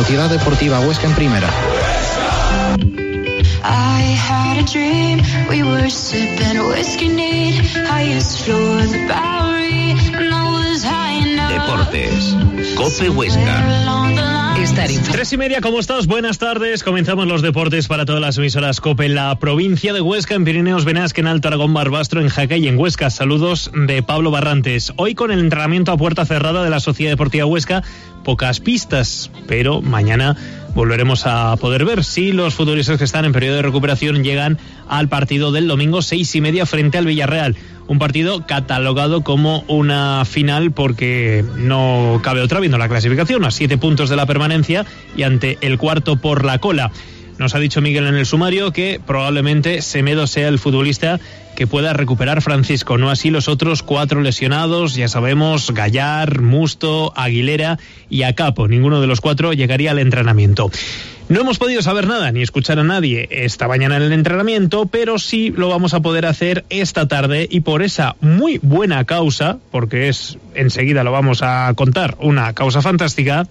Sociedad Deportiva Huesca en primera. I had a dream, we were sipping whiskey neat, highest floor of the Bowery, and I was high enough. Deportes, COPE Huesca. Estar 3:30, ¿cómo estás? Buenas tardes. Comenzamos los deportes para todas las emisoras COPE en la provincia de Huesca, en Pirineos, Benasque, en Alto Aragón, Barbastro, en Jaca y en Huesca. Saludos de Pablo Barrantes. Hoy con el entrenamiento a puerta cerrada de la Sociedad Deportiva Huesca, pocas pistas, pero mañana volveremos a poder ver si los futbolistas que están en periodo de recuperación llegan al partido del domingo 6:30 frente al Villarreal. Un partido catalogado como una final porque no cabe otra viendo la clasificación, a 7 puntos de la permanencia y ante el cuarto por la cola. Nos ha dicho Miguel en el sumario que probablemente Semedo sea el futbolista que pueda recuperar Francisco, no así los otros 4 lesionados, ya sabemos, Gallar, Musto, Aguilera y Acapo. Ninguno de los 4 llegaría al entrenamiento. No hemos podido saber nada ni escuchar a nadie esta mañana en el entrenamiento, pero sí lo vamos a poder hacer esta tarde y por esa muy buena causa, porque enseguida lo vamos a contar, una causa fantástica.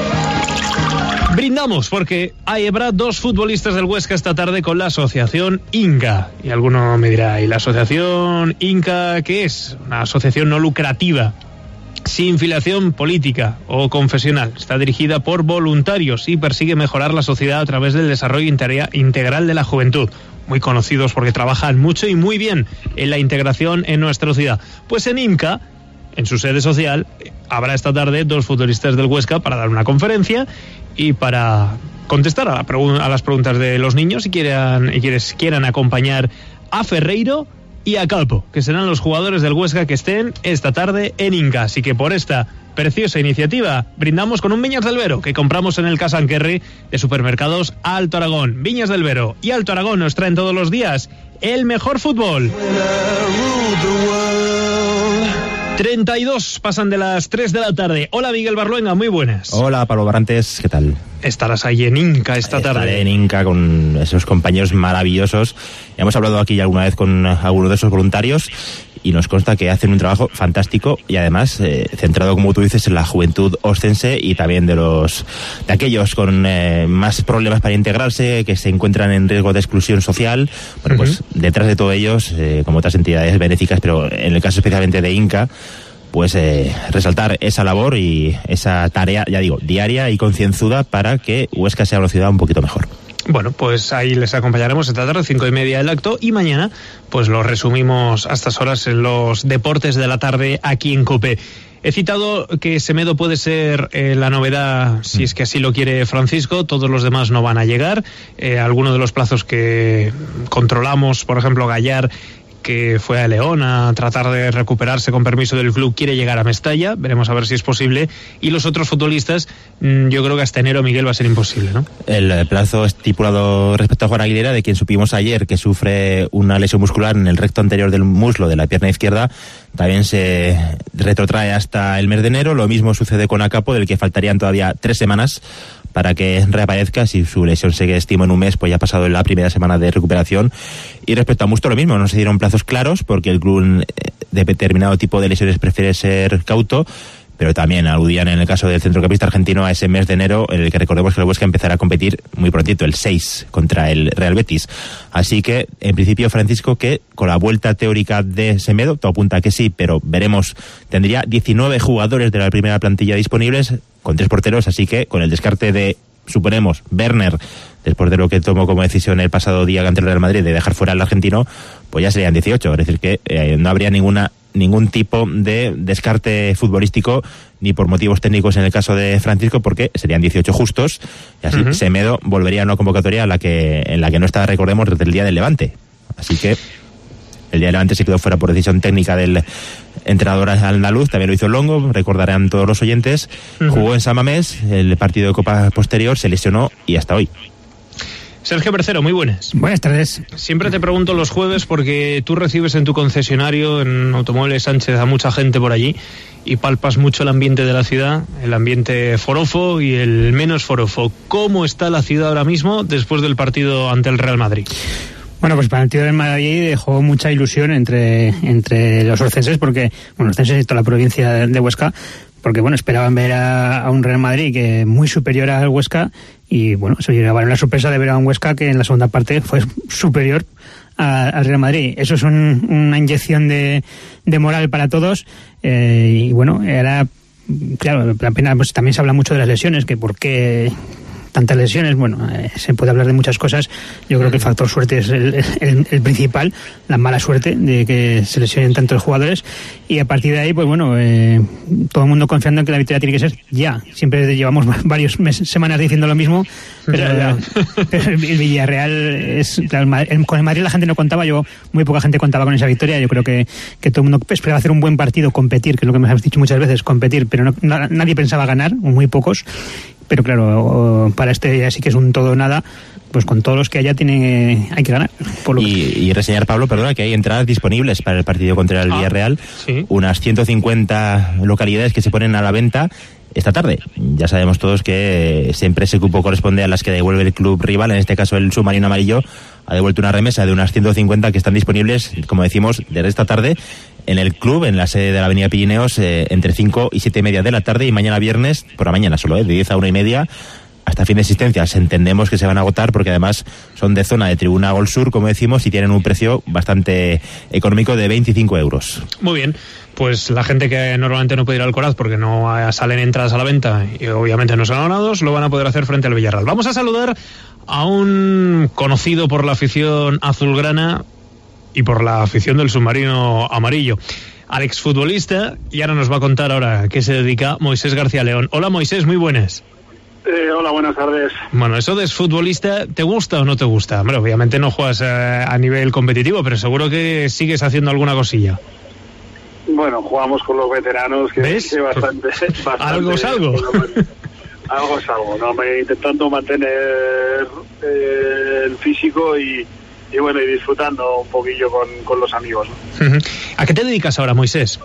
Brindamos porque habrá 2 futbolistas del Huesca esta tarde con la asociación Inca. Y alguno me dirá, ¿y la asociación Inca qué es? Una asociación no lucrativa, sin filiación política o confesional. Está dirigida por voluntarios y persigue mejorar la sociedad a través del desarrollo integral de la juventud. Muy conocidos porque trabajan mucho y muy bien en la integración en nuestra ciudad. Pues en Inca, en su sede social, habrá esta tarde 2 futbolistas del Huesca para dar una conferencia y para contestar a las preguntas de los niños y quienes quieran acompañar a Ferreiro y a Calpo, que serán los jugadores del Huesca que estén esta tarde en Inca. Así que por esta preciosa iniciativa brindamos con un Viñas del Vero que compramos en el Casanquerri de Supermercados Alto Aragón. Viñas del Vero y Alto Aragón nos traen todos los días el mejor fútbol. 32 pasan de las 3 de la tarde. Hola Miguel Barluenga, muy buenas. Hola Pablo Barrantes, ¿qué tal? Estarás ahí en Inca esta tarde. Estaré en Inca con esos compañeros maravillosos. Hemos hablado aquí alguna vez con alguno de esos voluntarios y nos consta que hacen un trabajo fantástico y además centrado, como tú dices, en la juventud oscense y también de aquellos con más problemas para integrarse, que se encuentran en riesgo de exclusión social. Bueno, pues detrás de todos ellos, como otras entidades benéficas, pero en el caso especialmente de Inca, pues resaltar esa labor y esa tarea, ya digo, diaria y concienzuda para que Huesca sea una ciudad un poquito mejor. Bueno, pues ahí les acompañaremos esta tarde, 5:30 el acto, y mañana pues lo resumimos a estas horas en los deportes de la tarde aquí en COPE. He citado que Semedo puede ser la novedad, si es que así lo quiere Francisco. Todos los demás no van a llegar. Algunos de los plazos que controlamos, por ejemplo Gallar, que fue a León a tratar de recuperarse con permiso del club, quiere llegar a Mestalla, veremos a ver si es posible, y los otros futbolistas, yo creo que hasta enero, Miguel, va a ser imposible, ¿no? El plazo estipulado respecto a Juan Aguilera, de quien supimos ayer que sufre una lesión muscular en el recto anterior del muslo de la pierna izquierda, también se retrotrae hasta el mes de enero. Lo mismo sucede con Acapo, del que faltarían todavía 3 semanas para que reaparezca. Si su lesión se estima en un mes, pues ya ha pasado la primera semana de recuperación. Y respecto a Musto, lo mismo, no se dieron plazos claros porque el club de determinado tipo de lesiones prefiere ser cauto, pero también aludían en el caso del centrocampista argentino a ese mes de enero en el que recordemos que el Huesca empezará a competir muy prontito, el 6, contra el Real Betis. Así que, en principio, Francisco, que con la vuelta teórica de Semedo, todo apunta a que sí, pero veremos, tendría 19 jugadores de la primera plantilla disponibles, con 3 porteros, así que con el descarte de, suponemos, Werner, después de lo que tomó como decisión el pasado día ante el Real Madrid de dejar fuera al argentino, pues ya serían 18, es decir que no habría ningún tipo de descarte futbolístico ni por motivos técnicos en el caso de Francisco, porque serían 18 justos y así Semedo volvería a una convocatoria en la que no estaba, recordemos, desde el día del Levante. Así que el día del Levante se quedó fuera por decisión técnica del entrenador andaluz, también lo hizo Longo, recordarán todos los oyentes. Jugó en San Mamés, el partido de Copa posterior, se lesionó y hasta hoy. Sergio Bercero, muy buenas. Buenas tardes. Siempre te pregunto los jueves porque tú recibes en tu concesionario, en Automóviles Sánchez, a mucha gente por allí y palpas mucho el ambiente de la ciudad, el ambiente forofo y el menos forofo. ¿Cómo está la ciudad ahora mismo después del partido ante el Real Madrid? Bueno, pues para el partido del Madrid dejó mucha ilusión entre los orcenses, porque, bueno, los orcenses y toda la provincia de Huesca, porque, bueno, esperaban ver a un Real Madrid que muy superior al Huesca, y, bueno, se llevaron la sorpresa de ver a un Huesca que en la segunda parte fue superior al Real Madrid. Eso es una inyección de moral para todos, y, bueno, era, claro, la pena, pues también se habla mucho de las lesiones, que por qué tantas lesiones. Bueno, se puede hablar de muchas cosas. Yo creo que el factor suerte es el principal, la mala suerte de que se lesionen tantos jugadores, y a partir de ahí, pues bueno, todo el mundo confiando en que la victoria tiene que ser ya. Siempre llevamos varias semanas diciendo lo mismo, pero el Villarreal es, claro, con el Madrid la gente no contaba, muy poca gente contaba con esa victoria. Yo creo que todo el mundo esperaba hacer un buen partido, competir, que es lo que me has dicho muchas veces, competir, pero nadie pensaba ganar, o muy pocos. Pero claro, para este ya sí que es un todo o nada, pues con todos los que haya hay que ganar. Y reseñar, Pablo, perdona, que hay entradas disponibles para el partido contra el Villarreal, ¿sí? Unas 150 localidades que se ponen a la venta esta tarde. Ya sabemos todos que siempre ese cupo corresponde a las que devuelve el club rival, en este caso el submarino amarillo ha devuelto una remesa de unas 150 que están disponibles, como decimos, desde esta tarde en el club, en la sede de la Avenida Pirineos, entre 5 y 7 y media de la tarde, y mañana viernes, por la mañana solo, de 10 a 1 y media, hasta fin de existencias. Entendemos que se van a agotar porque además son de zona de Tribuna Gol Sur, como decimos, y tienen un precio bastante económico de 25 euros. Muy bien. Pues la gente que normalmente no puede ir al Alcoraz porque no salen entradas a la venta y obviamente no son abonados, lo van a poder hacer frente al Villarreal. Vamos a saludar a un conocido por la afición azulgrana y por la afición del submarino amarillo, al exfutbolista, y ahora nos va a contar a qué se dedica Moisés García León. Hola Moisés, muy buenas. Hola, buenas tardes. Bueno, eso de exfutbolista, ¿te gusta o no te gusta? Bueno, obviamente no juegas a nivel competitivo, pero seguro que sigues haciendo alguna cosilla. Bueno, jugamos con los veteranos, que es bastante. ¿Algo es algo? Algo es algo, ¿no? Intentando mantener el físico y bueno, y disfrutando un poquillo con los amigos, ¿no? Uh-huh. ¿A qué te dedicas ahora, Moisés?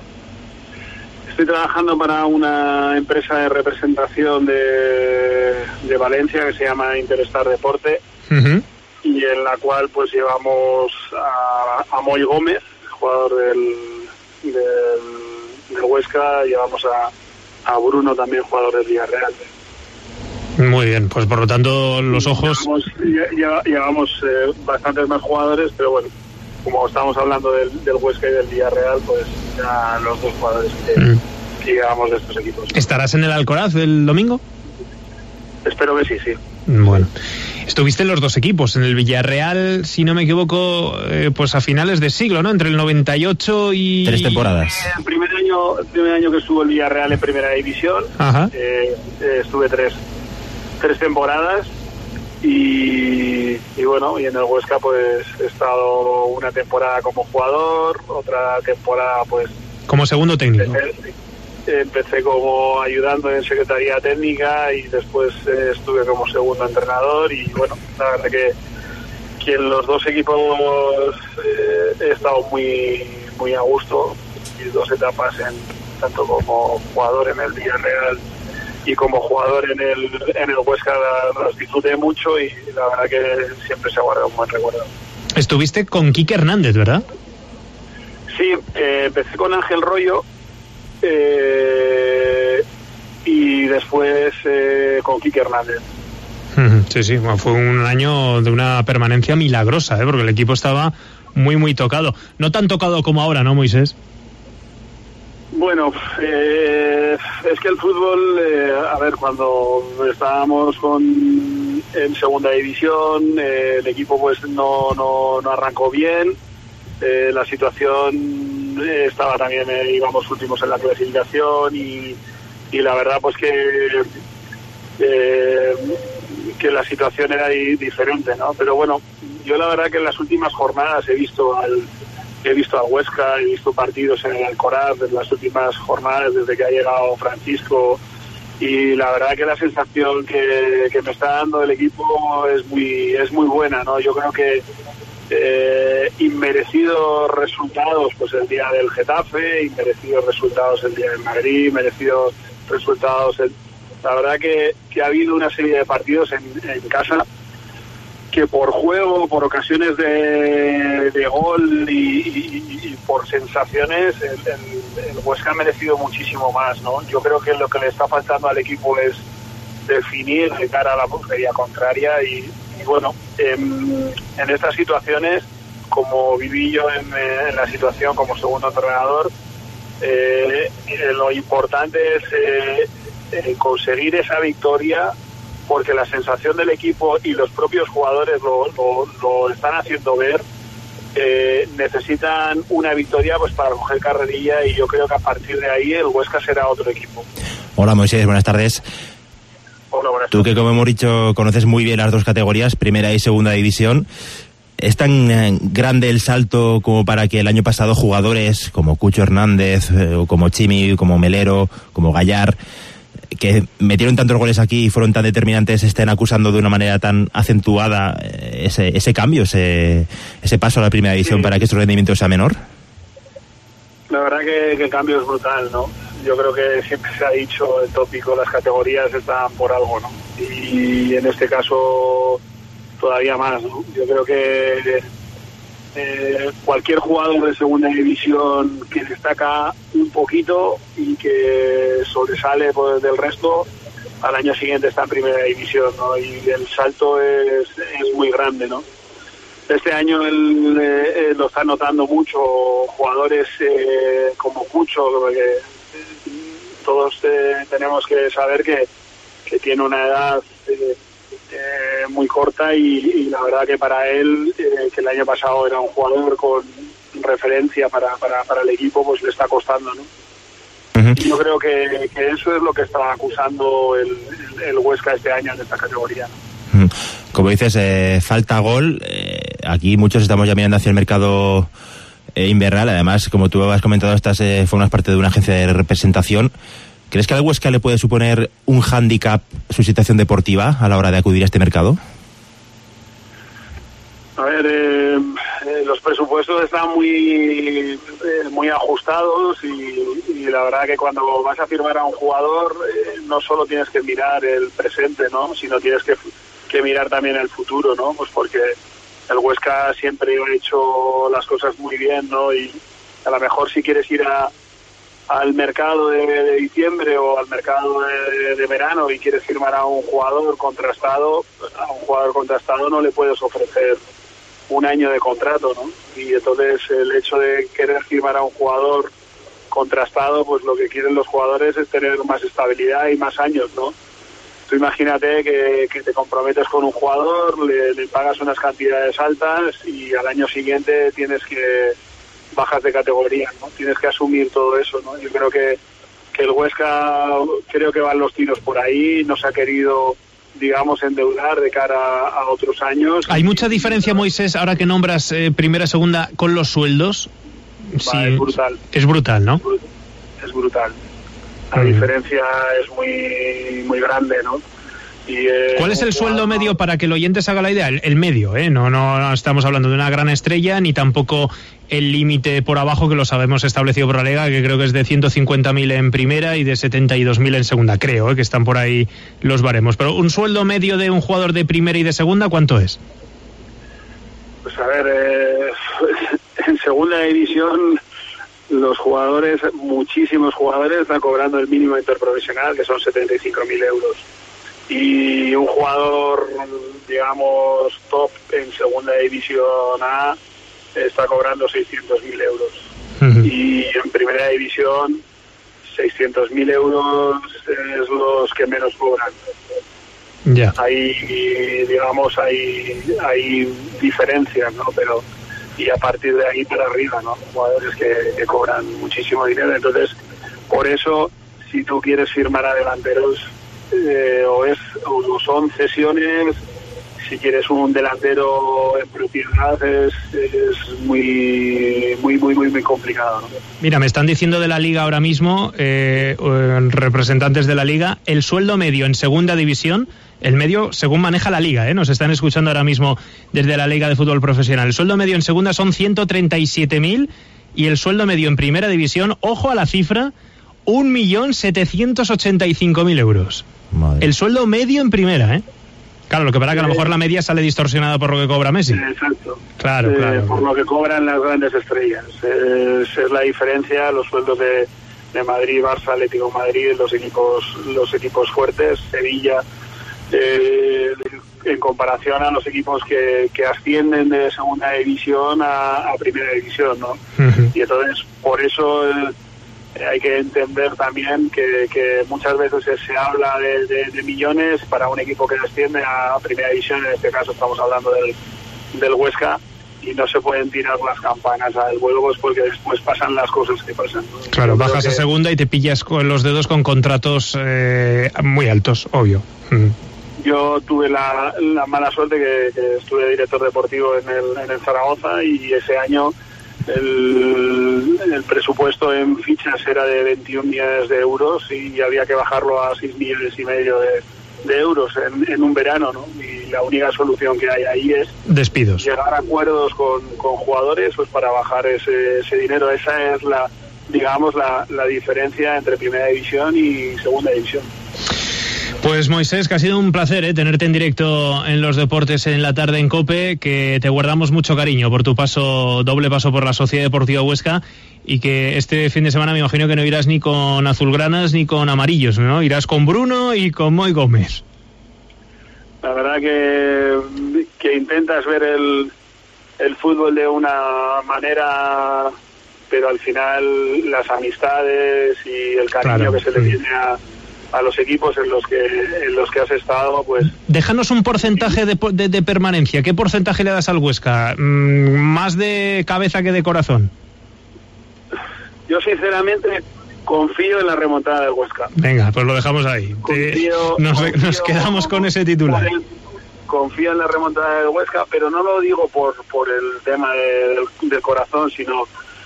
Estoy trabajando para una empresa de representación de Valencia que se llama Interstar Deporte, uh-huh, y en la cual pues llevamos a Moy Gómez, jugador del Huesca, llevamos a Bruno, también jugador del Villarreal. Muy bien, pues por lo tanto los ojos... Llevamos bastantes más jugadores, pero bueno, como estamos hablando del Huesca y del Villarreal, pues ya los dos jugadores que llevamos de estos equipos. ¿Estarás en el Alcoraz el domingo? Espero que sí, sí. Bueno, estuviste en los dos equipos, en el Villarreal, si no me equivoco, pues a finales de siglo, ¿no? Entre el 98 y... 3 temporadas. El primer año que estuvo el Villarreal en primera división, estuve tres temporadas y bueno, y en el Huesca pues he estado una temporada como jugador, otra temporada pues como segundo técnico. Empecé como ayudando en secretaría técnica y después estuve como segundo entrenador, y bueno, la verdad que en los dos equipos he estado muy muy a gusto, y 2 etapas tanto como jugador en el Villarreal y como jugador en el Huesca las disfruté mucho, y la verdad que siempre se guarda un buen recuerdo. Estuviste con Quique Hernández, ¿verdad? Sí, empecé con Ángel Rollo y después con Quique Hernández. Sí, bueno, fue un año de una permanencia milagrosa, porque el equipo estaba muy muy tocado. No tan tocado como ahora, ¿no, Moisés? Bueno, es que el fútbol, a ver, cuando estábamos en segunda división, el equipo pues no arrancó bien, la situación estaba también, íbamos últimos en la clasificación, y la verdad pues que la situación era diferente, ¿no? Pero bueno, yo la verdad que en las últimas jornadas he visto al Huesca, he visto partidos en el Alcoraz en las últimas jornadas desde que ha llegado Francisco, y la verdad que la sensación que me está dando el equipo es muy buena, ¿no? Yo creo que inmerecidos resultados pues el día del Getafe, inmerecidos resultados el día del Madrid, merecidos resultados la verdad que ha habido una serie de partidos en casa que por juego, por ocasiones de gol y por sensaciones, el Huesca ha merecido muchísimo más, ¿no? Yo creo que lo que le está faltando al equipo es definir de cara a la portería contraria y bueno, en estas situaciones, como viví yo en la situación como segundo entrenador, lo importante es conseguir esa victoria, porque la sensación del equipo y los propios jugadores lo están haciendo ver. Necesitan una victoria pues para coger carrerilla, y yo creo que a partir de ahí el Huesca será otro equipo. Hola Moisés, buenas tardes. Hola, buenas tardes. Tú, que como hemos dicho conoces muy bien las dos categorías, primera y segunda división, ¿es tan grande el salto como para que el año pasado jugadores como Cucho Hernández, o como Chimi, como Melero, como Gallar, que metieron tantos goles aquí y fueron tan determinantes, estén acusando de una manera tan acentuada ese cambio, ese paso a la primera división, para que este rendimiento sea menor? La verdad que el cambio es brutal, ¿no? Yo creo que siempre se ha dicho el tópico, las categorías están por algo, ¿no? Y en este caso todavía más, ¿no? Yo creo que cualquier jugador de segunda división que destaca un poquito y que sobresale pues, del resto, al año siguiente está en primera división, ¿no? Y el salto es muy grande, ¿no? Este año lo está notando mucho jugadores como Cucho, porque todos tenemos que saber que tiene una edad muy corta y la verdad que para él, que el año pasado era un jugador con referencia para el equipo, pues le está costando, ¿no? Uh-huh. Y yo creo que eso es lo que está acusando el Huesca este año en esta categoría, ¿no? Uh-huh. Como dices, falta gol. Aquí muchos estamos ya mirando hacia el mercado invernal. Además, como tú has comentado, formas parte de una agencia de representación. ¿Crees que al Huesca le puede suponer un hándicap su situación deportiva a la hora de acudir a este mercado? A ver, los presupuestos están muy ajustados y la verdad que cuando vas a firmar a un jugador no solo tienes que mirar el presente, ¿no? Sino tienes que mirar también el futuro, ¿no? Pues porque el Huesca siempre ha hecho las cosas muy bien, ¿no? Y a lo mejor si quieres ir al mercado de diciembre o al mercado de verano y quieres firmar a un jugador contrastado, no le puedes ofrecer un año de contrato, ¿no? Y entonces el hecho de querer firmar a un jugador contrastado, pues lo que quieren los jugadores es tener más estabilidad y más años, ¿no? Tú imagínate que te comprometes con un jugador, le pagas unas cantidades altas y al año siguiente bajas de categoría, ¿no? Tienes que asumir todo eso, ¿no? Yo creo que el Huesca, creo que van los tiros por ahí, no se ha querido, digamos, endeudar de cara a otros años. ¿Hay mucha diferencia, Moisés, ahora que nombras primera, segunda, con los sueldos? Sí, es brutal. Es brutal, ¿no? Es brutal. La diferencia es muy, muy grande, ¿no? ¿Cuál es el sueldo medio para que el oyente se haga la idea? El medio, ¿eh? No estamos hablando de una gran estrella, ni tampoco el límite por abajo, que lo sabemos establecido por la Liga, que creo que es de 150.000 en primera y de 72.000 en segunda, creo, que están por ahí los baremos. Pero un sueldo medio de un jugador de primera y de segunda, ¿cuánto es? Pues a ver, en segunda división los jugadores, muchísimos jugadores, están cobrando el mínimo interprofesional, que son 75.000 euros. Y un jugador, digamos, top en segunda división A está cobrando 600.000 euros. Uh-huh. Y en primera división 600.000 euros es los que menos cobran. Ya. Hay diferencias, ¿no? Pero y a partir de ahí para arriba, ¿no? Jugadores que cobran muchísimo dinero. Entonces, por eso, si tú quieres firmar a delanteros, o son cesiones. Si quieres un delantero en propiedad es muy complicado, ¿no? Mira, me están diciendo de la Liga ahora mismo, representantes de la Liga, el sueldo medio en segunda división, el medio según maneja la Liga, nos están escuchando ahora mismo desde la Liga de Fútbol Profesional. El sueldo medio en segunda son 137.000 y el sueldo medio en primera división, ojo a la cifra, 1.785.000 euros. Madre. El sueldo medio en primera, Claro, lo que pasa es que a lo mejor la media sale distorsionada por lo que cobra Messi. Exacto. Claro. Por lo que cobran las grandes estrellas. Esa es la diferencia, los sueldos de Madrid, Barça, Atlético de Madrid, los equipos fuertes, Sevilla, en comparación a los equipos que ascienden de segunda división a primera división, ¿no? Uh-huh. Y entonces, por eso hay que entender también que muchas veces se habla de millones para un equipo que asciende a primera división. En este caso estamos hablando del Huesca, y no se pueden tirar las campanas al vuelo, pues porque después pasan las cosas que pasan, ¿no? Claro, bajas a segunda y te pillas con los dedos con contratos muy altos, obvio. Yo tuve la mala suerte que estuve director deportivo en el Zaragoza, y ese año el presupuesto en fichas era de 21 millones de euros y había que bajarlo a 6,5 millones de euros en un verano, ¿no? Y la única solución que hay ahí es despidos, llegar a acuerdos con jugadores, pues para bajar ese dinero. Esa es la diferencia entre primera división y segunda división. Pues Moisés, que ha sido un placer tenerte en directo en los deportes en la tarde en COPE, que te guardamos mucho cariño por tu doble paso por la Sociedad Deportiva Huesca, y que este fin de semana me imagino que no irás ni con azulgranas ni con amarillos, ¿no? Irás con Bruno y con Moy Gómez. La verdad que intentas ver el fútbol de una manera, pero al final las amistades y el cariño que se le tiene a los equipos en los que has estado, pues... Déjanos un porcentaje de permanencia. ¿Qué porcentaje le das al Huesca? ¿Más de cabeza que de corazón? Yo sinceramente confío en la remontada del Huesca. Venga, pues lo dejamos ahí. Nos quedamos con ese titular. Confío en la remontada del Huesca, pero no lo digo por el tema del corazón, sino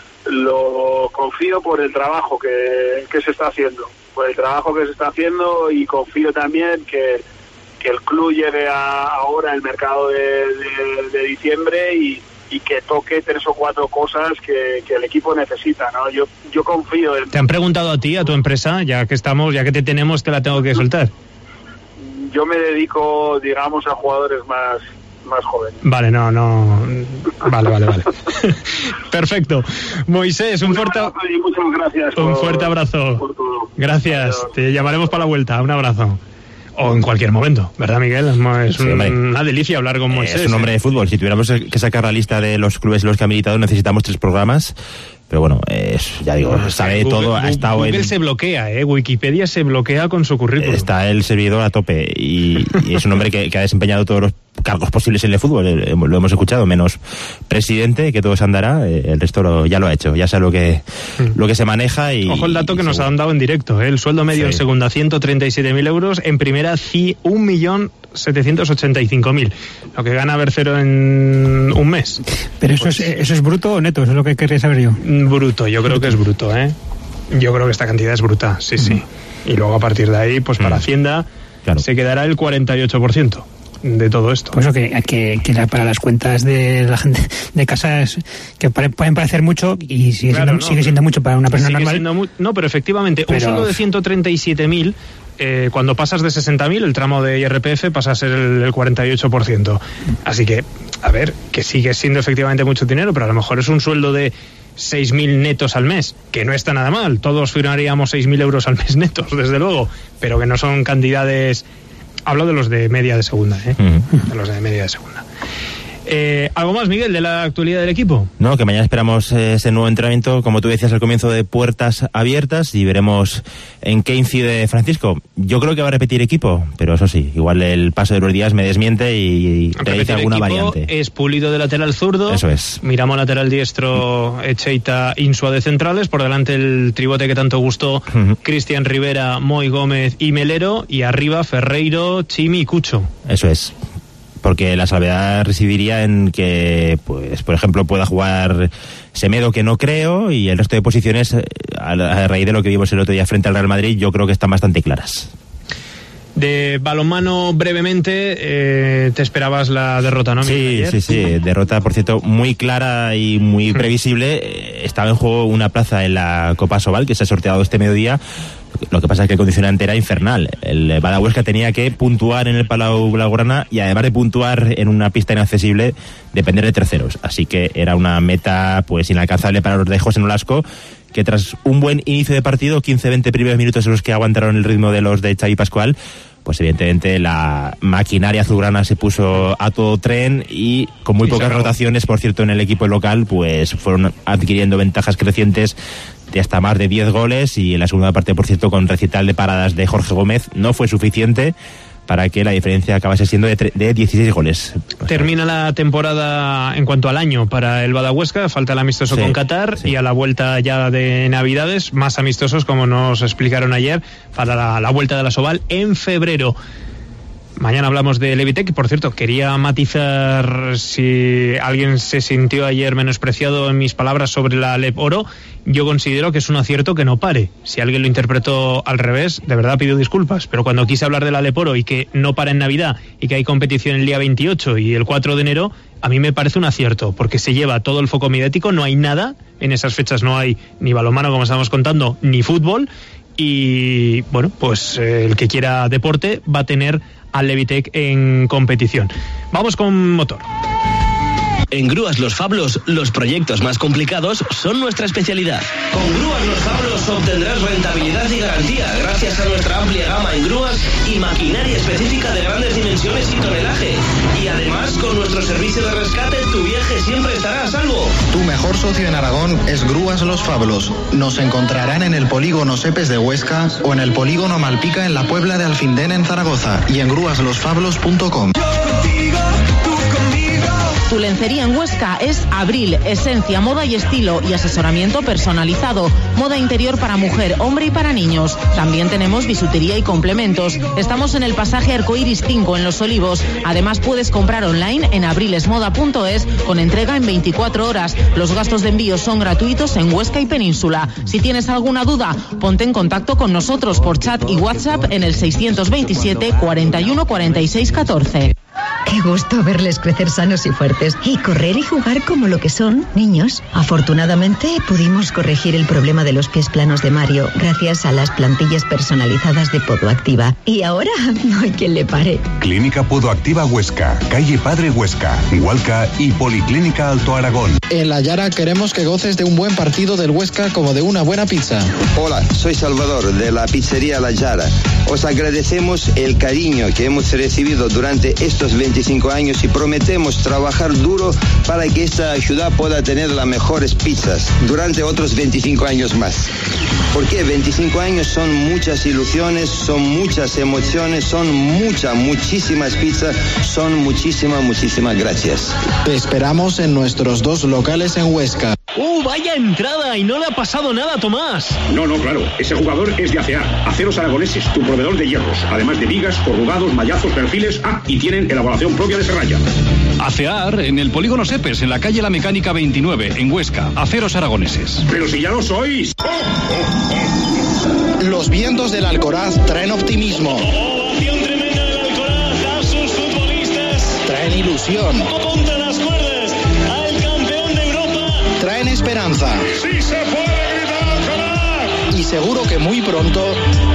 lo confío por el trabajo que se está haciendo. Por el trabajo que se está haciendo, y confío también que el club llegue ahora el mercado de diciembre y que toque 3 o 4 cosas que el equipo necesita, ¿no? Yo confío en... ¿Te han preguntado a ti, a tu empresa? Ya que te tenemos, te la tengo que soltar. Yo me dedico, digamos, a jugadores más jóvenes. Vale, no. Vale. Perfecto. Moisés, muchas gracias. Un fuerte abrazo. Por todo. Gracias. Adiós. Te llamaremos para la vuelta. Un abrazo. O en cualquier momento, ¿verdad, Miguel? Es una delicia hablar con Moisés. Es un hombre de fútbol. Si tuviéramos que sacar la lista de los clubes en los que ha militado, necesitamos 3 programas. Pero bueno, ya digo, sabe todo. Ha estado Google se bloquea, Wikipedia se bloquea con su currículum. Está el servidor a tope y es un hombre que ha desempeñado todos los cargos posibles en el fútbol. Lo hemos escuchado, menos presidente, que todo se andará. El resto ya lo ha hecho, ya sabe lo que se maneja. Y ojo el dato que nos han dado en directo, el sueldo medio en segunda 137.000 euros, en primera 1.785.000, lo que gana Bercero en un mes. Pero eso es bruto o neto, eso es lo que querría saber yo. Bruto, yo creo que es bruto, Yo creo que esta cantidad es bruta, sí. Y luego a partir de ahí, pues para Hacienda se quedará el 48% de todo esto. Pues eso que para las cuentas de la gente de casa que pueden parecer mucho y sigue siendo mucho para una persona normal. No, pero efectivamente, un sueldo de 137.000, cuando pasas de 60.000, el tramo de IRPF pasa a ser el 48%. Así que, a ver, que sigue siendo efectivamente mucho dinero, pero a lo mejor es un sueldo de 6.000 netos al mes, que no está nada mal. Todos firmaríamos 6.000 euros al mes netos, desde luego, pero que no son cantidades... Hablo de los de media de segunda, de los de media de segunda. ¿Algo más, Miguel, de la actualidad del equipo? No, que mañana esperamos ese nuevo entrenamiento, como tú decías al comienzo, de puertas abiertas, y veremos en qué incide Francisco. Yo creo que va a repetir equipo, pero eso sí, igual el paso de los días me desmiente y te dice alguna variante. Es Pulido de lateral zurdo. Eso es. Miramos lateral diestro, Echeita, Insua de centrales. Por delante el tribote que tanto gustó, Cristian Rivera, Moy Gómez y Melero. Y arriba Ferreiro, Chimi y Cucho. Eso es. Porque la salvedad residiría en que, pues, por ejemplo, pueda jugar Semedo, que no creo, y el resto de posiciones, a raíz de lo que vimos el otro día frente al Real Madrid, yo creo que están bastante claras. De balonmano, brevemente, te esperabas la derrota, ¿no? Sí, derrota, por cierto, muy clara y muy previsible. Estaba en juego una plaza en la Copa Sobal, que se ha sorteado este mediodía, Lo que pasa es que el condicionante era infernal. El Bada Huesca tenía que puntuar en el Palau Blaugrana y además de puntuar en una pista inaccesible, depender de terceros. Así que era una meta pues inalcanzable para los de José Nolasco, que tras un buen inicio de partido, 15-20 primeros minutos en los que aguantaron el ritmo de los de Xavi Pascual, pues evidentemente la maquinaria azulgrana se puso a todo tren y con muy pocas rotaciones, por cierto, en el equipo local, pues fueron adquiriendo ventajas crecientes de hasta más de 10 goles, y en la segunda parte, por cierto, con recital de paradas de Jorge Gómez, no fue suficiente para que la diferencia acabase siendo de 16 goles. Termina la temporada en cuanto al año para el Bada Huesca, falta el amistoso con Qatar, y a la vuelta ya de Navidades, más amistosos, como nos explicaron ayer, para la vuelta de la Soval en febrero. Mañana hablamos de Levitec. Por cierto, quería matizar si alguien se sintió ayer menospreciado en mis palabras sobre la Lep Oro. Yo considero que es un acierto que no pare. Si alguien lo interpretó al revés, de verdad pido disculpas. Pero cuando quise hablar de la Lep Oro y que no para en Navidad y que hay competición el día 28 y el 4 de enero, a mí me parece un acierto, porque se lleva todo el foco mediático, no hay nada. En esas fechas no hay ni balonmano, como estamos contando, ni fútbol. Y bueno, pues el que quiera deporte va a tener al Levitec en competición. Vamos con motor. En Grúas Los Fablos, los proyectos más complicados son nuestra especialidad. Con Grúas Los Fablos obtendrás rentabilidad y garantía gracias a nuestra amplia gama en grúas y maquinaria específica de grandes dimensiones y tonelaje. Y además, con nuestro servicio de rescate, tu viaje siempre estará a salvo. Tu mejor socio en Aragón es Grúas Los Fablos. Nos encontrarán en el polígono Sepes de Huesca o en el polígono Malpica en la Puebla de Alfindén en Zaragoza, y en gruaslosfablos.com. Tu lencería en Huesca es Abril, esencia, moda y estilo y asesoramiento personalizado. Moda interior para mujer, hombre y para niños. También tenemos bisutería y complementos. Estamos en el pasaje Arcoiris 5 en Los Olivos. Además puedes comprar online en abrilesmoda.es con entrega en 24 horas. Los gastos de envío son gratuitos en Huesca y Península. Si tienes alguna duda, ponte en contacto con nosotros por chat y WhatsApp en el 627 41 46 14. Qué gusto verles crecer sanos y fuertes y correr y jugar como lo que son, niños. Afortunadamente pudimos corregir el problema de los pies planos de Mario gracias a las plantillas personalizadas de Podoactiva. Y ahora no hay quien le pare. Clínica Podoactiva Huesca, calle Padre Huesca, Hualca y Policlínica Alto Aragón. En La Yara queremos que goces de un buen partido del Huesca como de una buena pizza. Hola, soy Salvador de la pizzería La Yara. Os agradecemos el cariño que hemos recibido durante estos 25 años y prometemos trabajar duro para que esta ciudad pueda tener las mejores pizzas durante otros 25 años más. Porque 25 años son muchas ilusiones, son muchas emociones, son muchísimas pizzas, son muchísimas gracias. Te esperamos en nuestros 2 locales en Huesca. ¡Vaya entrada! Y no le ha pasado nada a Tomás. No, claro. Ese jugador es de ACEAR, Aceros Aragoneses, tu proveedor de hierros. Además de vigas, corrugados, mallazos, perfiles. Y tienen elaboración propia de serralla. ACEAR en el polígono Sepes, en la calle La Mecánica 29, en Huesca. Aceros Aragoneses. ¡Pero si ya lo sois! Los vientos del Alcoraz traen optimismo. Ovación tremenda del Alcoraz a sus futbolistas. Traen ilusión. Contra las cuerdas al campeón de Europa. Traen esperanza. ¡Sí se puede gritar Alcoraz! Y seguro que muy pronto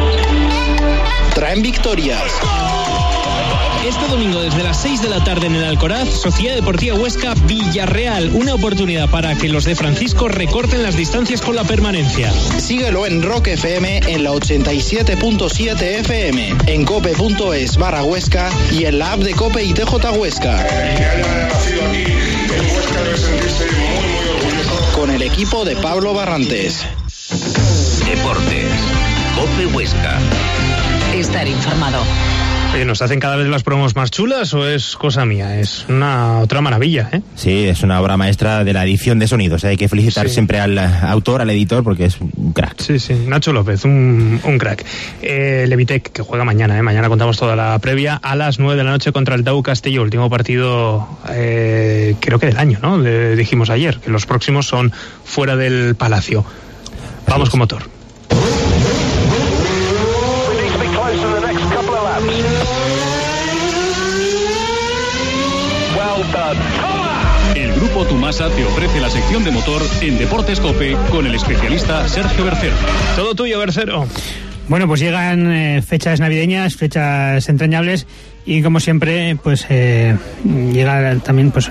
traen victorias. Este domingo desde las 6 de la tarde en el Alcoraz, Sociedad Deportiva Huesca Villarreal, una oportunidad para que los de Francisco recorten las distancias con la permanencia. Síguelo en Rock FM en la 87.7 FM, en cope.es/Huesca y en la app de Cope y TJ Huesca. Que haya nacido aquí en Huesca debe sentirse muy orgulloso. Con el equipo de Pablo Barrantes. Deportes, Cope Huesca. Estar informado. Oye, ¿nos hacen cada vez las promos más chulas o es cosa mía? Es una otra maravilla, ¿eh? Sí, es una obra maestra de la edición de sonidos. Hay que felicitar siempre al autor, al editor, porque es un crack. Sí, Nacho López, un crack. Levitec, que juega mañana, Mañana contamos toda la previa a las 9 de la noche contra el Dau Castelló. Último partido, creo que del año, ¿no? Le dijimos ayer, que los próximos son fuera del Palacio. Vamos con motor. El Grupo Tumasa te ofrece la sección de motor en Deportes Cope con el especialista Sergio Bercero. Todo tuyo, Bercero. Bueno, pues llegan fechas navideñas, fechas entrañables y como siempre, pues llega también pues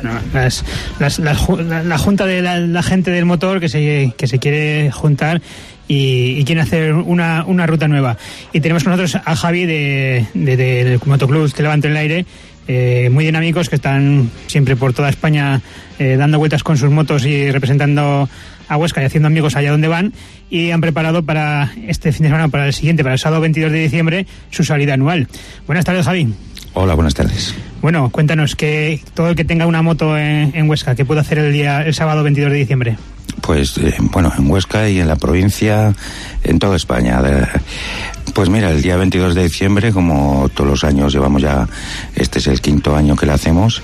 la junta de la gente del motor que se quiere juntar y quiere hacer una ruta nueva. Y tenemos con nosotros a Javi del Motoclub Te Levanto en el Aire, muy dinámicos, que están siempre por toda España dando vueltas con sus motos y representando a Huesca y haciendo amigos allá donde van, y han preparado para este fin de semana, para el siguiente, para el sábado 22 de diciembre, su salida anual. Buenas tardes, Javi. Hola, buenas tardes. Bueno, cuéntanos, que todo el que tenga una moto en Huesca, ¿qué puede hacer el sábado 22 de diciembre? Pues, en Huesca y en la provincia, en toda España. Pues mira, el día 22 de diciembre, como todos los años llevamos ya, este es el 5º año que la hacemos,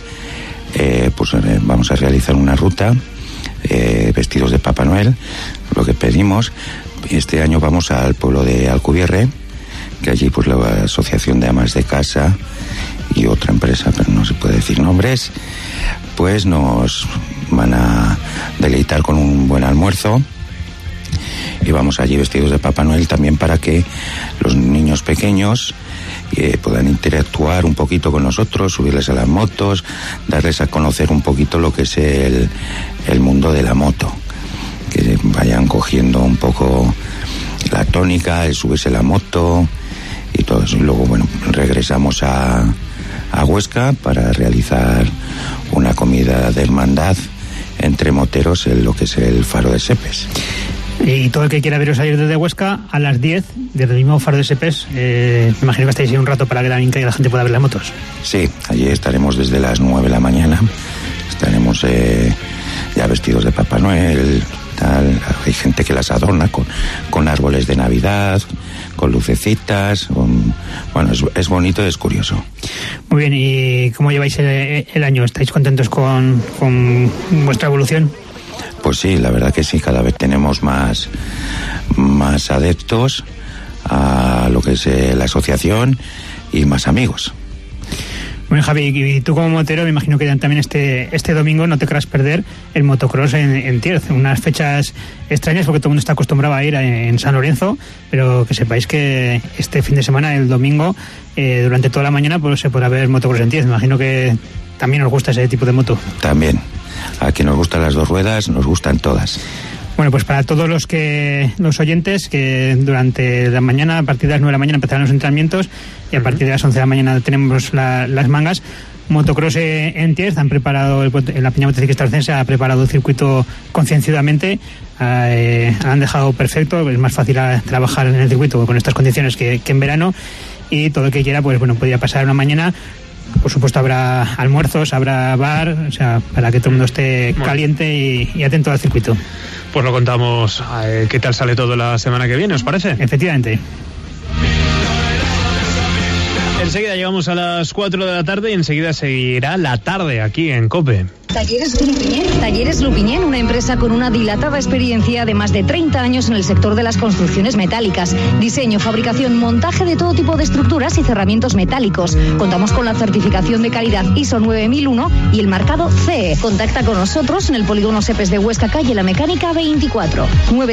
vamos a realizar una ruta, vestidos de Papá Noel, lo que pedimos. Este año vamos al pueblo de Alcubierre, que allí pues la Asociación de Amas de Casa y otra empresa, pero no se puede decir nombres, pues nos van a deleitar con un buen almuerzo, y vamos allí vestidos de Papá Noel también para que los niños pequeños puedan interactuar un poquito con nosotros, subirles a las motos, darles a conocer un poquito lo que es el mundo de la moto, que vayan cogiendo un poco la tónica, el subirse a la moto y todo eso. Y luego, regresamos a Huesca para realizar una comida de hermandad entre moteros en lo que es el Faro de Sepes. Y todo el que quiera veros ayer desde Huesca, a las 10, desde el mismo Faro de Sepes, me imagino que estáis ahí un rato para que la gente pueda ver las motos. Sí, allí estaremos desde las 9 de la mañana, estaremos ya vestidos de Papá Noel, tal. Hay gente que las adorna con árboles de Navidad, con lucecitas, es bonito, es curioso. Muy bien, ¿y cómo lleváis el año? ¿Estáis contentos con vuestra evolución? Pues sí, la verdad que sí, cada vez tenemos más adeptos a lo que es la asociación y más amigos. Bueno, Javi, y tú como motero, me imagino que también este domingo no te querrás perder el motocross en Tierz, unas fechas extrañas porque todo el mundo está acostumbrado a ir en San Lorenzo, pero que sepáis que este fin de semana, el domingo, durante toda la mañana, pues se podrá ver motocross en Tierz. Me imagino que también os gusta ese tipo de moto. También. A quien nos gustan las dos ruedas, nos gustan todas. Bueno, pues para todos los oyentes, que durante la mañana, a partir de las 9 de la mañana empezarán los entrenamientos y a partir de las 11 de la mañana tenemos las mangas. Motocross en Tierz, han preparado, la Peña Motociclista Arcense ha preparado el circuito concienzudamente, han dejado perfecto, es más fácil trabajar en el circuito con estas condiciones que en verano, y todo el que quiera, pues podría pasar una mañana. Por supuesto habrá almuerzos, habrá bar, o sea, para que todo el mundo esté caliente y atento al circuito. Pues lo contamos, qué tal sale todo la semana que viene, ¿os parece? Efectivamente. Enseguida llegamos a las 4 de la tarde y enseguida seguirá la tarde aquí en COPE. Talleres Lupiñén. Talleres Lupiñén, una empresa con una dilatada experiencia de más de 30 años en el sector de las construcciones metálicas. Diseño, fabricación, montaje de todo tipo de estructuras y cerramientos metálicos. Contamos con la certificación de calidad ISO 9001 y el marcado CE. Contacta con nosotros en el polígono Sepes de Huesca, calle La Mecánica 24,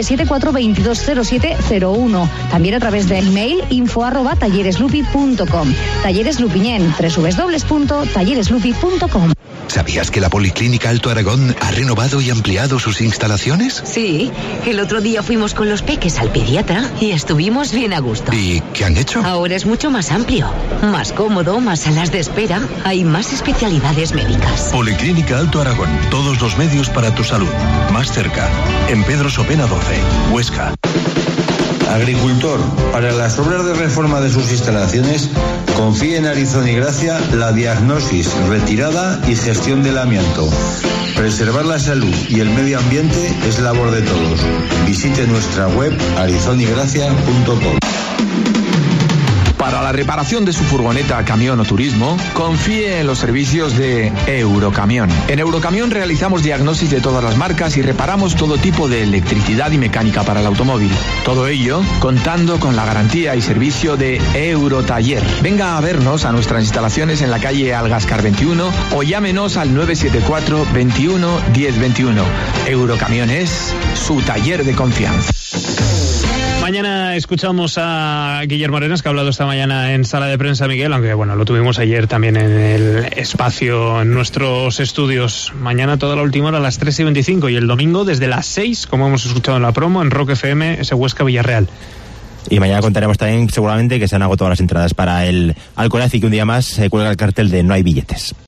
974-220701. También a través del email info@tallereslupi.com. Talleres Lupiñén, www.tallereslupi.com. ¿Sabías que la Policlínica Alto Aragón ha renovado y ampliado sus instalaciones? Sí, el otro día fuimos con los peques al pediatra y estuvimos bien a gusto. ¿Y qué han hecho? Ahora es mucho más amplio, más cómodo, más salas de espera, hay más especialidades médicas. Policlínica Alto Aragón, todos los medios para tu salud. Más cerca, en Pedro Sopena 12, Huesca. Agricultor, para las obras de reforma de sus instalaciones, confíe en Arizón y Gracia la diagnosis, retirada y gestión del amianto. Preservar la salud y el medio ambiente es labor de todos. Visite nuestra web arizonygracia.com. Para la reparación de su furgoneta, camión o turismo, confíe en los servicios de Eurocamión. En Eurocamión realizamos diagnosis de todas las marcas y reparamos todo tipo de electricidad y mecánica para el automóvil. Todo ello contando con la garantía y servicio de Eurotaller. Venga a vernos a nuestras instalaciones en la calle Algascar 21 o llámenos al 974 21 10 21. Eurocamión es su taller de confianza. Mañana escuchamos a Guillermo Arenas, que ha hablado esta mañana en Sala de Prensa Miguel, aunque bueno, lo tuvimos ayer también en el espacio, en nuestros estudios. Mañana toda la última hora a las 3:25 y el domingo desde las 6, como hemos escuchado en la promo, en Rock FM, ese Huesca Villarreal. Y mañana contaremos también seguramente que se han agotado las entradas para el Alcoraz y que un día más se cuelga el cartel de no hay billetes.